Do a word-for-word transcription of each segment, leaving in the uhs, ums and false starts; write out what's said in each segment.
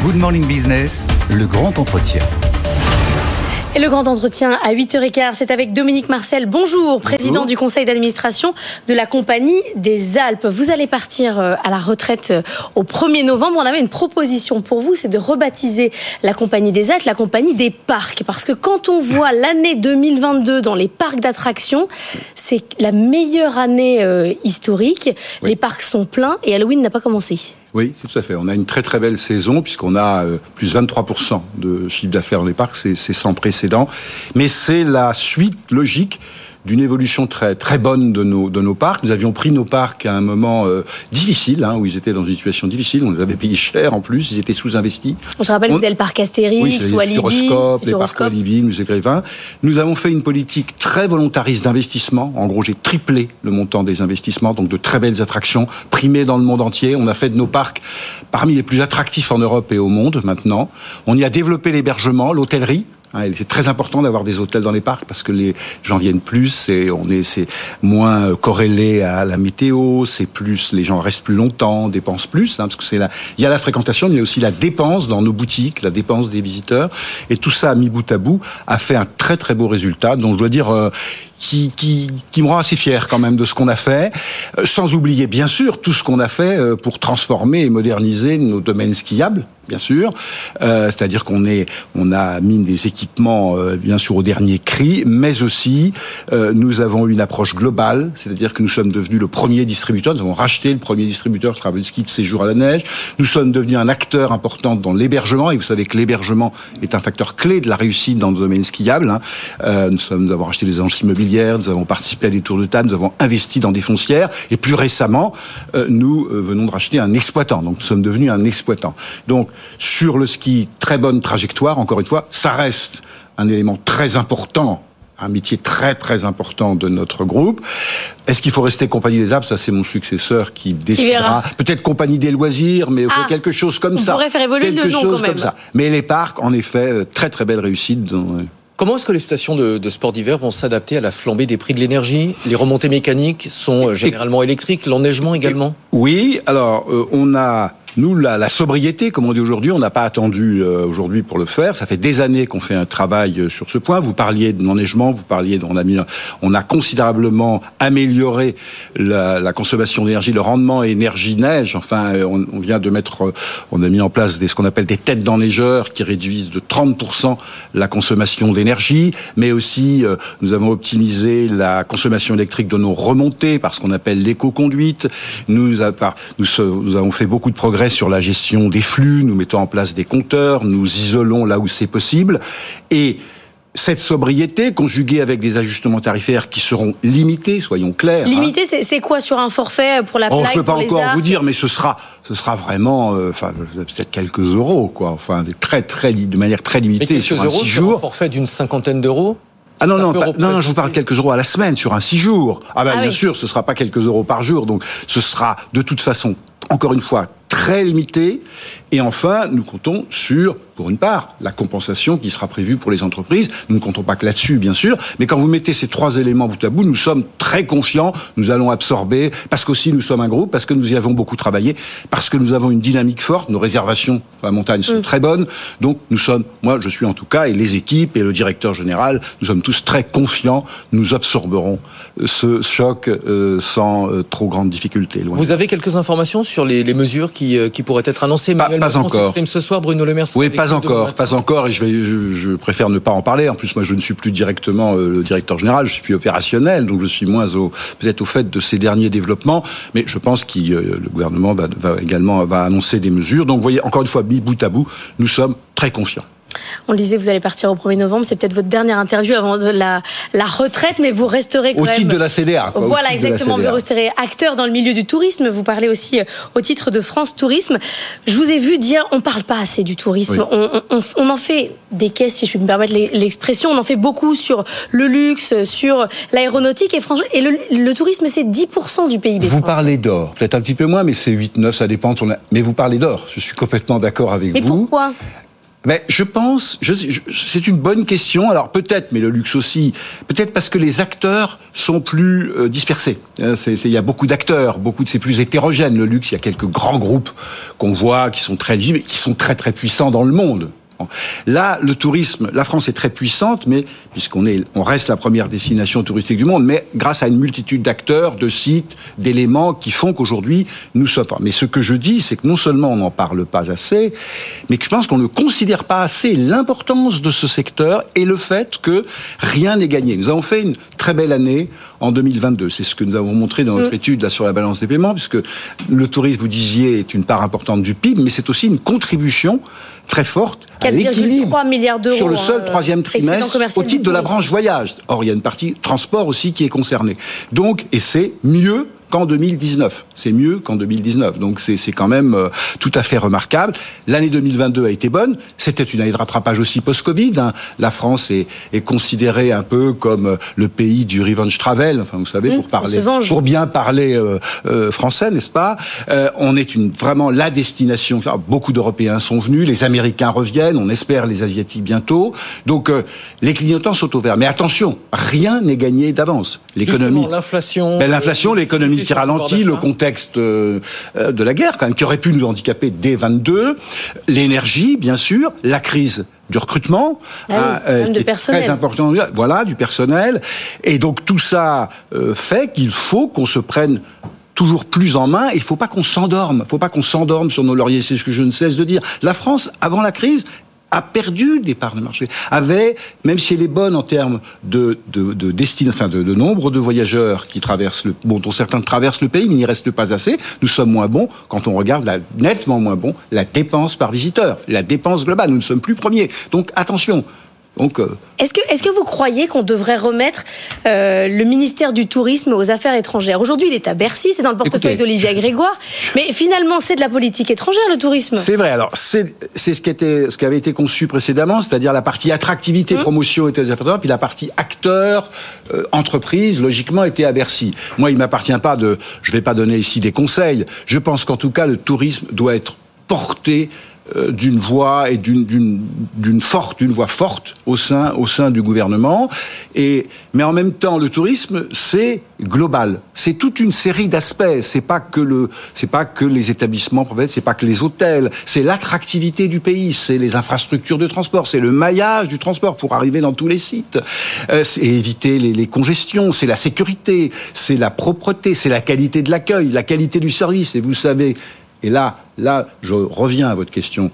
Good Morning Business, le grand entretien. Et le grand entretien à huit heures quinze, c'est avec Dominique Marcel. Bonjour, président Bonjour. du conseil d'administration de la Compagnie des Alpes. Vous allez partir à la retraite au premier novembre. On avait une proposition pour vous, c'est de rebaptiser la Compagnie des Alpes la Compagnie des Parcs. Parce que quand on voit l'année deux mille vingt-deux dans les parcs d'attractions, c'est la meilleure année euh, historique. Oui. Les parcs sont pleins et Halloween n'a pas commencé. Oui, c'est tout à fait. On a une très très belle saison puisqu'on a euh, plus vingt-trois pour cent de chiffre d'affaires dans les parcs, c'est, c'est sans précédent. Mais c'est la suite logique d'une évolution très très bonne de nos de nos parcs. Nous avions pris nos parcs à un moment euh, difficile, hein, où ils étaient dans une situation difficile. On les avait payés cher en plus. Ils étaient sous-investis. Je rappelle, on... vous avez le parc Astérix, oui, ou Alibi, les parcs Alibi, Musée Grévin. Nous avons fait une politique très volontariste d'investissement. En gros, j'ai triplé le montant des investissements, donc de très belles attractions primées dans le monde entier. On a fait de nos parcs parmi les plus attractifs en Europe et au monde maintenant. On y a développé l'hébergement, l'hôtellerie. C'est très important d'avoir des hôtels dans les parcs parce que les gens viennent plus, et on est, c'est moins corrélé à la météo, c'est plus, les gens restent plus longtemps, dépensent plus, hein, parce que c'est la, il y a la fréquentation, mais il y a aussi la dépense dans nos boutiques, la dépense des visiteurs, et tout ça mis bout à bout a fait un très très beau résultat. Donc je dois dire, euh, Qui, qui, qui me rend assez fier quand même de ce qu'on a fait, euh, sans oublier bien sûr tout ce qu'on a fait euh, pour transformer et moderniser nos domaines skiables, bien sûr. Euh, c'est-à-dire qu'on est, on a mis des équipements euh, bien sûr au dernier cri, mais aussi euh, nous avons une approche globale, c'est-à-dire que nous sommes devenus le premier distributeur, nous avons racheté le premier distributeur Travel Ski de séjour à la neige. Nous sommes devenus un acteur important dans l'hébergement, et vous savez que l'hébergement est un facteur clé de la réussite dans le domaine skiable. Hein. Euh, nous sommes, nous avons racheté des agences immobilières. Nous avons participé à des tours de table, nous avons investi dans des foncières, et plus récemment, euh, nous euh, venons de racheter un exploitant. Donc, nous sommes devenus un exploitant. Donc, sur le ski, très bonne trajectoire, encore une fois, ça reste un élément très important, un métier très très important de notre groupe. Est-ce qu'il faut rester Compagnie des Alpes ? Ça, c'est mon successeur qui décidera. Peut-être Compagnie des Loisirs, mais ah, quelque chose comme on ça. On pourrait faire évoluer quelque le nom chose quand même. Comme ça. Mais les parcs, en effet, très très belle réussite dans... Comment est-ce que les stations de, de sport d'hiver vont s'adapter à la flambée des prix de l'énergie ? Les remontées mécaniques sont généralement électriques, l'enneigement également ? Oui, alors euh, on a... Nous, la, la sobriété, comme on dit aujourd'hui, on n'a pas attendu euh, aujourd'hui pour le faire. Ça fait des années qu'on fait un travail euh, sur ce point. Vous parliez de l'enneigement, vous parliez, de, on a mis, on a considérablement amélioré la, la consommation d'énergie, le rendement énergie-neige. Enfin, on, on vient de mettre, on a mis en place des, ce qu'on appelle des têtes d'enneigeurs qui réduisent de trente pour cent la consommation d'énergie, mais aussi euh, nous avons optimisé la consommation électrique de nos remontées par ce qu'on appelle l'éco-conduite. Nous, a, par, nous, nous avons fait beaucoup de progrès sur la gestion des flux, nous mettons en place des compteurs, nous isolons là où c'est possible, et cette sobriété, conjuguée avec des ajustements tarifaires qui seront limités, soyons clairs. Limité, hein. c'est, c'est quoi sur un forfait pour la oh, plaque, je peux pas pour les encore arcs. vous dire, mais ce sera, ce sera vraiment, euh, enfin, peut-être quelques euros, quoi. Enfin, très, très, de manière très limitée. Mais quelques sur un euros six sur jours. Un forfait d'une cinquantaine d'euros. Ah non, non, pas, non, non, je vous parle quelques euros à la semaine, sur un six jours. Ah ben, ah bien oui. sûr, ce sera pas quelques euros par jour, donc ce sera de toute façon, encore une fois, très limité. Et enfin, nous comptons sur, pour une part, la compensation qui sera prévue pour les entreprises. Nous ne comptons pas que là-dessus, bien sûr. Mais quand vous mettez ces trois éléments bout à bout, nous sommes très confiants. Nous allons absorber, parce qu'aussi nous sommes un groupe, parce que nous y avons beaucoup travaillé, parce que nous avons une dynamique forte. Nos réservations à la montagne sont mmh. très bonnes. Donc, nous sommes, moi, je suis en tout cas, et les équipes et le directeur général, nous sommes tous très confiants. Nous absorberons ce choc euh, sans euh, trop grande difficulté. Loin. Vous avez quelques informations sur les, les mesures qui, qui pourraient être annoncées ? Pas, pas encore. Ce soir, Bruno Le Maire. Oui, pas encore, pas encore. Et je vais, je, je préfère ne pas en parler. En plus, moi, je ne suis plus directement euh, le directeur général. Je suis plus opérationnel, donc je suis moins au, peut-être au fait de ces derniers développements. Mais je pense que euh, le gouvernement va, va également va annoncer des mesures. Donc, vous voyez, encore une fois, mis bout à bout, nous sommes très confiants. On le disait, vous allez partir au premier novembre, c'est peut-être votre dernière interview avant de la, la retraite, mais vous resterez quand au même... Au titre de la C D A. Quoi, voilà, exactement, vous resterez acteur dans le milieu du tourisme, vous parlez aussi au titre de France Tourisme. Je vous ai vu dire, on ne parle pas assez du tourisme, oui. on, on, on en fait des caisses, si je puis me permettre l'expression, on en fait beaucoup sur le luxe, sur l'aéronautique, et franchement, et le, le tourisme, c'est dix pour cent du P I B Vous français. parlez d'or, peut-être un petit peu moins, mais c'est huit neuf, ça dépend, mais vous parlez d'or, je suis complètement d'accord avec mais vous. Mais pourquoi ? Mais je pense, je, je, c'est une bonne question. Alors peut-être, mais le luxe aussi, peut-être parce que les acteurs sont plus euh, dispersés. C'est, c'est, il y a beaucoup d'acteurs, beaucoup de, c'est plus hétérogène. Le luxe, il y a quelques grands groupes qu'on voit qui sont très, qui sont très très puissants dans le monde. Là, le tourisme, la France est très puissante, mais puisqu'on est, on reste la première destination touristique du monde, mais grâce à une multitude d'acteurs, de sites, d'éléments qui font qu'aujourd'hui nous sommes. Mais ce que je dis, c'est que non seulement on n'en parle pas assez, mais que je pense qu'on ne considère pas assez l'importance de ce secteur et le fait que rien n'est gagné. Nous avons fait une très belle année en deux mille vingt-deux. C'est ce que nous avons montré dans notre mmh. étude là sur la balance des paiements, puisque le tourisme, vous disiez, est une part importante du P I B, mais c'est aussi une contribution très forte à l'équilibre trois milliards d'euros sur le seul euh, troisième trimestre au titre de la branche voyage. Or, il y a une partie transport aussi qui est concernée. Donc, et c'est mieux qu'en deux mille dix-neuf. C'est mieux qu'en deux mille dix-neuf. Donc c'est, c'est quand même euh, tout à fait remarquable. L'année deux mille vingt-deux a été bonne. C'était une année de rattrapage aussi post-Covid. Hein. La France est, est considérée un peu comme euh, le pays du revenge travel. Enfin, vous savez, mmh, pour parler, pour bien parler euh, euh, français, n'est-ce pas ? euh, On est une, vraiment la destination. Alors, beaucoup d'Européens sont venus. Les Américains reviennent. On espère les Asiatiques bientôt. Donc euh, les clignotants sont ouverts. Mais attention, rien n'est gagné d'avance. L'économie, justement, l'inflation, ben, l'inflation, euh, l'économie qui ralentit, le contexte euh, de la guerre, quand même, qui aurait pu nous handicaper dès vingt-deux, l'énergie, bien sûr, la crise du recrutement, ah oui, hein, euh, qui est personnel. Très important, voilà, du personnel, et donc tout ça euh, fait qu'il faut qu'on se prenne toujours plus en main, et il ne faut pas qu'on s'endorme, il ne faut pas qu'on s'endorme sur nos lauriers, c'est ce que je ne cesse de dire. La France, avant la crise, a perdu des parts de marché, avait, même si elle est bonne en termes de, de, de destin, enfin de, de nombre de voyageurs qui traversent le, bon, dont certains traversent le pays, mais il n'y reste pas assez. Nous sommes moins bons quand on regarde la, nettement moins bon, la dépense par visiteur, la dépense globale. Nous ne sommes plus premiers. Donc attention. Donc, euh... Est-ce que, est-ce que vous croyez qu'on devrait remettre euh, le ministère du Tourisme aux Affaires étrangères ? Aujourd'hui, il est à Bercy, c'est dans le portefeuille Écoutez, d'Olivier Grégoire, mais finalement, c'est de la politique étrangère, le tourisme. C'est vrai. Alors, c'est, c'est ce qui était, ce qui avait été conçu précédemment, c'est-à-dire la partie attractivité, mmh. promotion était aux Affaires étrangères, puis la partie acteur, euh, entreprise, logiquement, était à Bercy. Moi, il m'appartient pas de, je vais pas donner ici des conseils. Je pense qu'en tout cas, le tourisme doit être porté euh, d'une voix et d'une, d'une, d'une forte, d'une voix forte au sein, au sein du gouvernement. Et, mais en même temps, le tourisme, c'est global. C'est toute une série d'aspects. C'est pas que le, c'est pas que les établissements professionnels, c'est pas que les hôtels. C'est l'attractivité du pays, c'est les infrastructures de transport, c'est le maillage du transport pour arriver dans tous les sites, euh, c'est éviter les, les congestions, c'est la sécurité, c'est la propreté, c'est la qualité de l'accueil, la qualité du service. Et vous savez, et là, là, je reviens à votre question.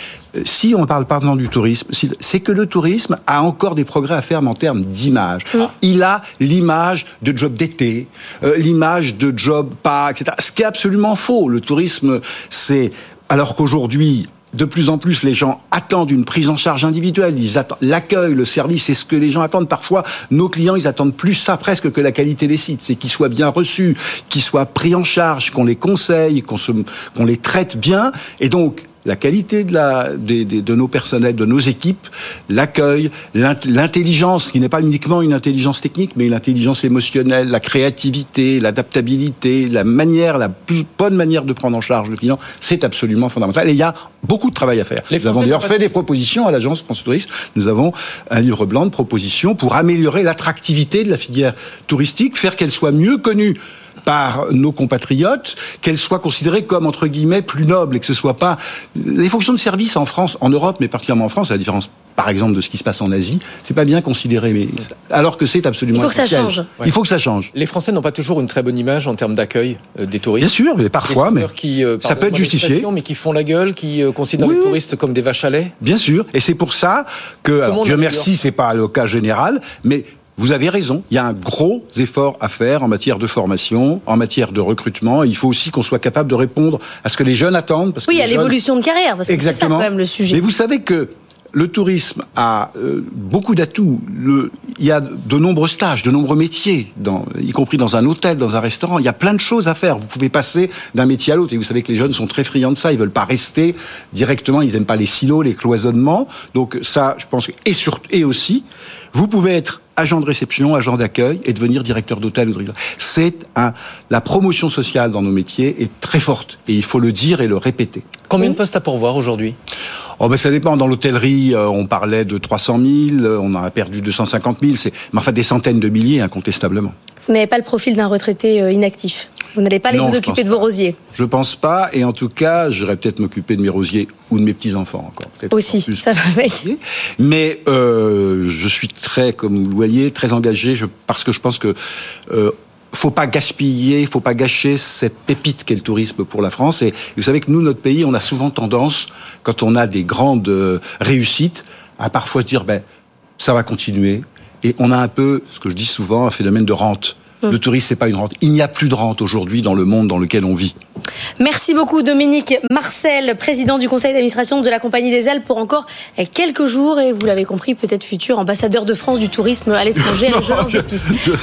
Si on parle pardon du tourisme, c'est que le tourisme a encore des progrès à faire en termes d'image. Mmh. Il a l'image de job d'été, euh, l'image de job pas, et cetera. Ce qui est absolument faux. Le tourisme, c'est... Alors qu'aujourd'hui, de plus en plus, les gens attendent une prise en charge individuelle. Ils attendent l'accueil, le service, c'est ce que les gens attendent. Parfois, nos clients, ils attendent plus ça presque que la qualité des sites. C'est qu'ils soient bien reçus, qu'ils soient pris en charge, qu'on les conseille, qu'on, se, qu'on les traite bien. Et donc, la qualité de, la, de, de, de nos personnels, de nos équipes, l'accueil, l'intelligence, qui n'est pas uniquement une intelligence technique, mais l'intelligence émotionnelle, la créativité, l'adaptabilité, la manière, la plus bonne manière de prendre en charge le client, c'est absolument fondamental. Et il y a beaucoup de travail à faire. Les Nous avons d'ailleurs fait des propositions à l'agence France Tourisme. Nous avons un livre blanc de propositions pour améliorer l'attractivité de la filière touristique, faire qu'elle soit mieux connue par nos compatriotes, qu'elle soit considérée comme, entre guillemets, plus noble, et que ce soit pas... Les fonctions de service en France, en Europe, mais particulièrement en France, à la différence, par exemple, de ce qui se passe en Asie, c'est pas bien considéré, mais... alors que c'est absolument Il faut essentiel. que ça change. Il faut que ça change. Les Français n'ont pas toujours une très bonne image en termes d'accueil euh, des touristes. Bien sûr, mais parfois, mais qui, euh, ça peut être justifié. Mais qui font la gueule, qui euh, considèrent oui, les touristes comme des vaches à lait. Bien sûr, et c'est pour ça que, alors, Dieu merci, c'est pas le cas général, mais... Vous avez raison, il y a un gros effort à faire en matière de formation, en matière de recrutement. Il faut aussi qu'on soit capable de répondre à ce que les jeunes attendent. Parce oui, il y a l'évolution jeunes... de carrière, parce que Exactement. C'est ça quand même le sujet. Mais vous savez que le tourisme a euh, beaucoup d'atouts. Le, il y a de nombreux stages, de nombreux métiers, dans, y compris dans un hôtel, dans un restaurant. Il y a plein de choses à faire. Vous pouvez passer d'un métier à l'autre. Et vous savez que les jeunes sont très friands de ça. Ils veulent pas rester directement. Ils n'aiment pas les silos, les cloisonnements. Donc ça, je pense que... Et, sur, et aussi, vous pouvez être agent de réception, agent d'accueil et devenir directeur d'hôtel ou de resort. C'est un, la promotion sociale dans nos métiers est très forte. Et il faut le dire et le répéter. Combien de postes à pourvoir aujourd'hui ? Oh ben ça dépend. Dans l'hôtellerie, euh, on parlait de trois cent mille, on en a perdu deux cent cinquante mille. C'est, mais enfin, des centaines de milliers, incontestablement. Vous n'avez pas le profil d'un retraité euh, inactif. Vous n'allez pas aller non, vous occuper de vos pas. rosiers. Je pense pas. Et en tout cas, j'irai peut-être m'occuper de mes rosiers ou de mes petits-enfants encore. Peut-être aussi, plus. Ça va avec. Mais euh, je suis très, comme vous le voyez, très engagé je, parce que je pense que euh, faut pas gaspiller, faut pas gâcher cette pépite qu'est le tourisme pour la France. Et vous savez que nous, notre pays, on a souvent tendance, quand on a des grandes euh, réussites, à parfois se dire, ben, ça va continuer. Et on a un peu, ce que je dis souvent, un phénomène de rente. Le tourisme, c'est pas une rente. Il n'y a plus de rente aujourd'hui dans le monde dans lequel on vit. Merci beaucoup Dominique Marcel, président du conseil d'administration de la Compagnie des Alpes, pour encore quelques jours. Et vous l'avez compris, peut-être futur ambassadeur de France du tourisme à l'étranger. Je lance des pistes.